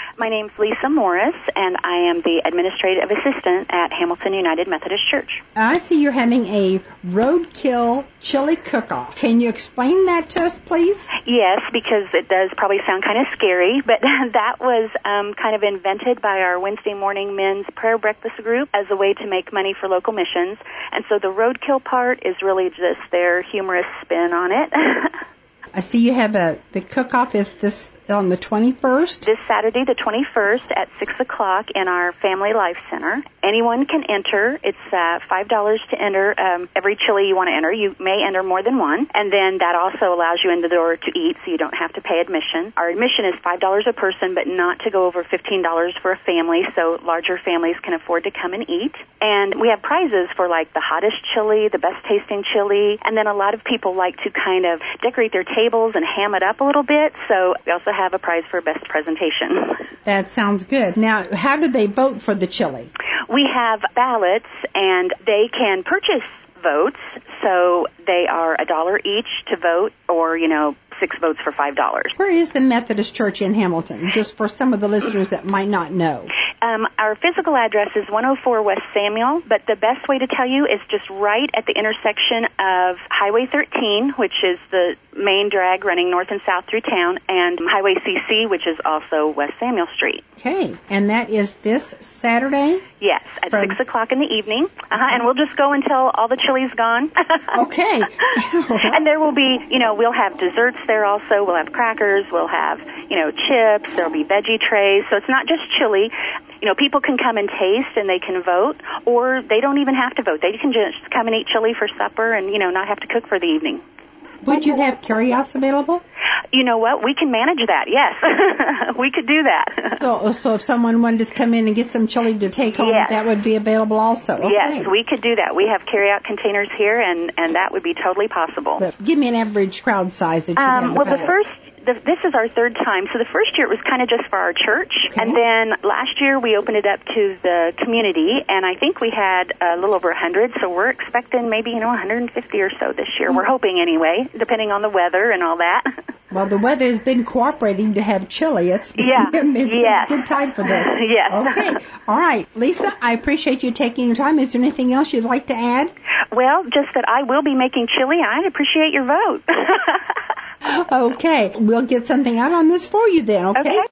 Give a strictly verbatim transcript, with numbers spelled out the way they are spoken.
My name's Lisa Morris, and I am the administrative assistant at Hamilton United Methodist Church. I see you're having a roadkill chili cook-off. Can you explain that to us, please? Yes, because it does probably sound kind of scary, but that was um, kind of invented by our Wednesday morning men's prayer breakfast group as a way to make money for local missions. And so the roadkill part is really just their humorous spin on it. I see you have a, the cook-off is this on the twenty-first? This Saturday, the twenty-first at six o'clock in our Family Life Center. Anyone can enter. It's uh, five dollars to enter um, every chili you want to enter. You may enter more than one. And then that also allows you in the door to eat, so you don't have to pay admission. Our admission is five dollars a person, but not to go over fifteen dollars for a family, so larger families can afford to come and eat. And we have prizes for, like, the hottest chili, the best-tasting chili, and then a lot of people like to kind of decorate their tables and ham it up a little bit, so we also have a prize for best presentation. That sounds good. Now, how do they vote for the chili? We have ballots, and they can purchase votes, so they are a dollar each to vote, or, you know, six votes for five dollars. Where is the Methodist Church in Hamilton, just for some of the listeners that might not know? Um, our physical address is one oh four West Samuel, but the best way to tell you is just right at the intersection of Highway thirteen, which is the main drag running north and south through town, and Highway C C, which is also West Samuel Street. Okay, and that is this Saturday? Yes, at From... six o'clock in the evening, uh-huh, and we'll just go until all the chili's gone. Okay. And there will be, you know, we'll have desserts there also. We'll have crackers, we'll have, you know, chips, there'll be veggie trays, so it's not just chili. You know, people can come and taste and they can vote, or they don't even have to vote. They can just come and eat chili for supper and, you know, not have to cook for the evening. Would you have carryouts available? You know what? We can manage that, yes. We could do that. So so if someone wanted to come in and get some chili to take home, yes. that would be available also? Okay. Yes, we could do that. We have carryout containers here, and, and that would be totally possible. But give me an average crowd size that you um, have. Well, the first... The, this is our third time. So the first year it was kind of just for our church. Okay. And then last year we opened it up to the community, and I think we had a little over one hundred, so we're expecting maybe, you know, one hundred fifty or so this year. Mm-hmm. We're hoping anyway, depending on the weather and all that. Well, the weather has been cooperating to have chili. It's been, yeah. it's yes. been a good time for this. Yes. Okay. All right. Lisa, I appreciate you taking your time. Is there anything else you'd like to add? Well, just that I will be making chili. I appreciate your vote. Okay. We'll get something out on this for you then, okay? Okay.